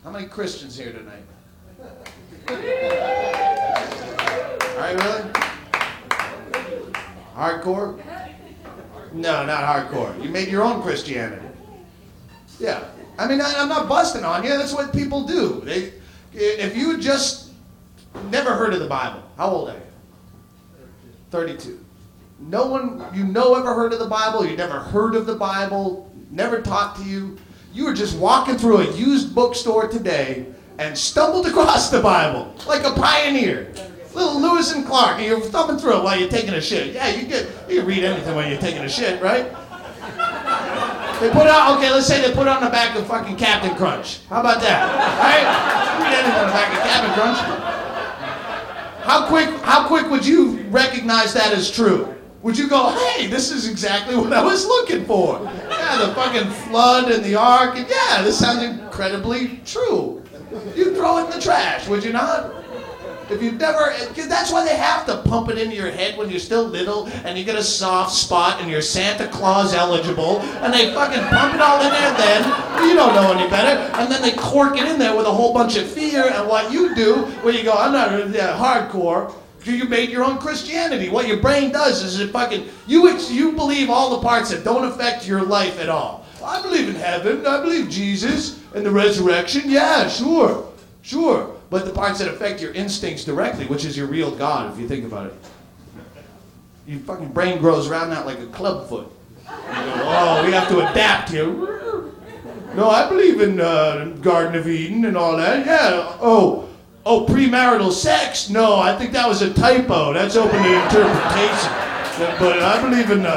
How many Christians here tonight? All right, really? Hardcore? No, not hardcore. You made your own Christianity. Yeah. I mean, I'm not busting on you. That's what people do. If you just never heard of the Bible, how old are you? 32. No one ever heard of the Bible? You never heard of the Bible? Never taught to you? You were just walking through a used bookstore today and stumbled across the Bible like a pioneer. Little Lewis and Clark, and you're thumbing through it while you're taking a shit. Yeah, you can read anything while you're taking a shit, right? They put it on, okay, let's say they put it on the back of fucking Captain Crunch. How about that? All right? Read anything on the back of Captain Crunch. How quick would you recognize that as true? Would you go, hey, this is exactly what I was looking for? Yeah, the fucking flood and the ark, and yeah, this sounds incredibly true. You'd throw it in the trash, would you not? If you've never, because that's why they have to pump it into your head when you're still little and you get a soft spot and you're Santa Claus eligible, and they fucking pump it all in there then, you don't know any better, and then they cork it in there with a whole bunch of fear, and what you do, where you go, I'm not hardcore, you made your own Christianity. What your brain does is it fucking, you believe all the parts that don't affect your life at all. I believe in heaven, I believe Jesus and the resurrection, yeah, sure. But the parts that affect your instincts directly, which is your real God, if you think about it. Your fucking brain grows around that like a club foot. You go, oh, we have to adapt here. No, I believe in Garden of Eden and all that. Yeah. Oh, premarital sex? No, I think that was a typo. That's open to interpretation. But I believe in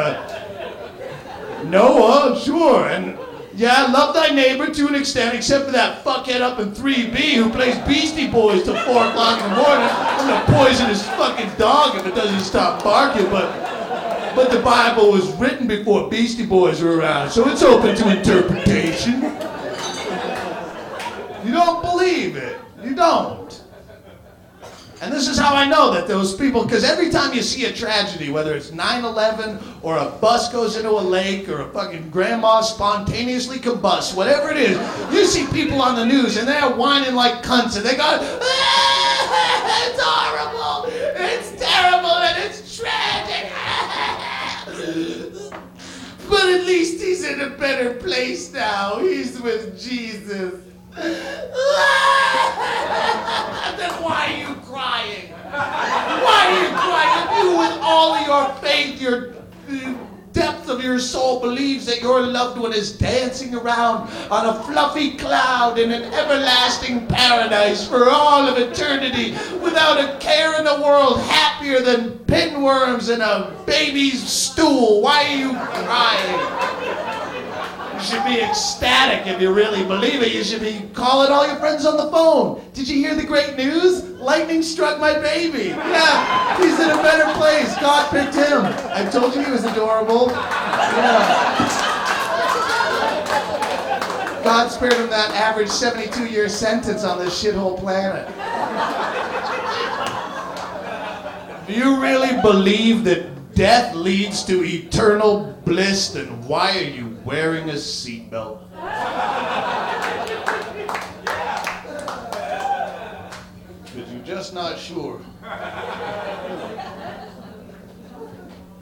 Noah, sure. And yeah, love thy neighbor to an extent, except for that fuckhead up in 3B who plays Beastie Boys till 4 o'clock in the morning. I'm gonna poison his fucking dog if it doesn't stop barking, but the Bible was written before Beastie Boys were around, so it's open to interpretation. You don't believe it. You don't. And this is how I know that those people, because every time you see a tragedy, whether it's 9/11 or a bus goes into a lake or a fucking grandma spontaneously combusts, whatever it is, you see people on the news and they're whining like cunts and they go, it's horrible, it's terrible, and it's tragic. But at least he's in a better place now. He's with Jesus. Then why are you crying? Why are you crying? If you with all of your faith, your depth of your soul believes that your loved one is dancing around on a fluffy cloud in an everlasting paradise for all of eternity without a care in the world, happier than pinworms in a baby's stool. Why are you crying? You should be ecstatic if you really believe it. You should be calling all your friends on the phone. Did you hear the great news? Lightning struck my baby. Yeah, he's in a better place. God picked him. I told you he was adorable. Yeah. God spared him that average 72-year sentence on this shithole planet. Do you really believe that death leads to eternal bliss? Then why are you wearing a seatbelt? Because you're just not sure.